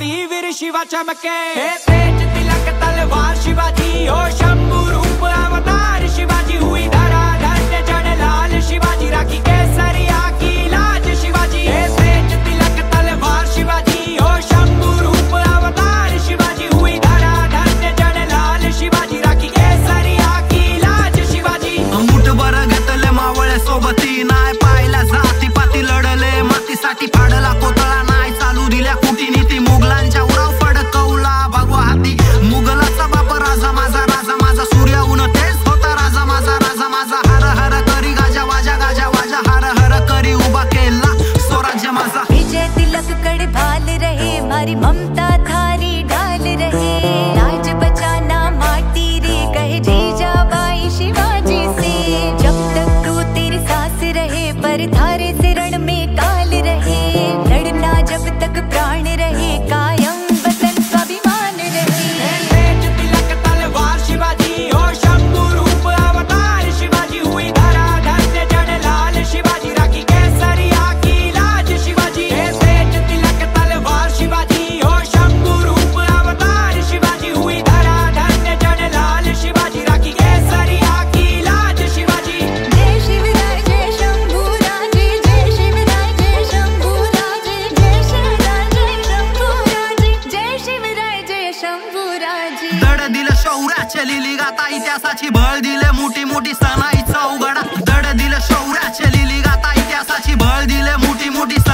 हाती वीर शिवा चमके। तेज तिलक तलवार शिवाजी हो शंभू रूप अवतार शिवाजी हुई धरा धन्य जन लाल शिवाजी राखी केसरिया की लाज शिवाजी। तेज तिलक तलवार शिवाजी हो शंभू रूप अवतार शिवाजी हुई धरा धन्य जन लाल शिवाजी राखी केसरिया की लाज शिवाजी। मुठभर घेतले मावळे सोबती नाय पाहिला जाती पाती लढले मातीसाठी फाडला कोतळा नाय चालू दिल्या कुटीनीती मुघलांच्या उराव फडकवला भगवा हाती। मुघलाचा बाप राजा माझा सूर्याहून तेच होता राजा माझा हर हर करी गाजा वाजा हर हर करी उभा केला स्वराज्य माझा। विजय तिलक कड़ भाल रहे मारी ममता थारी ढाल रहे। लाज बचाना माटी रे कहे जीजा बाई शिवाजी से। जब तक तू तेरी सांस रहे पर थारे से रण में काल रहे। लड़ना जब तक प्राण रहे कायम वतन स्वाभिमान रहे। तेज तिलक तलवार शिवाजी हो शंभू रूप अवतार शिवाजी हुई धरा धन्य जन लाल शिवाजी राखी केसरिया की लाज शिवाजी। तेज तिलक तलवार शिवाजी हो शंभू रूप अवतार शिवाजी हुई धरा धन्य जन लाल शिवाजी राखी केसरिया की लाज शिवाजी। जय शिवराय जय शंभूराजे जय शिवराय जय शंभूराजे जय शिवराय जय शंभूराजे जय शिवराय जय शंभूराजे। दड दिलं शौर्याचे लिली गाता इतिहासाची भळ दिले मोठी सणाईचा उघडा। दड दिलं शौर्याचे लिली गाता इतिहासाची भळ दिले मोठी